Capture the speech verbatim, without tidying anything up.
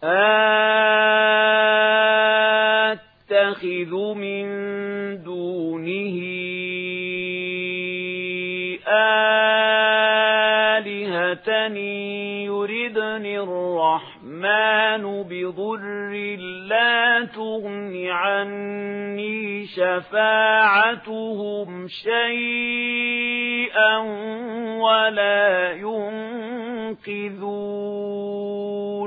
أَتَّخِذُ مِن دُونِهِ آلِهَةً يُرِدْنِ الرَّحْمَنُ بِضُرٍّ لَّا تُغْنِ عَنِّي شَفَاعَتُهُمْ شَيْئًا وَلَا يُنقِذُونِ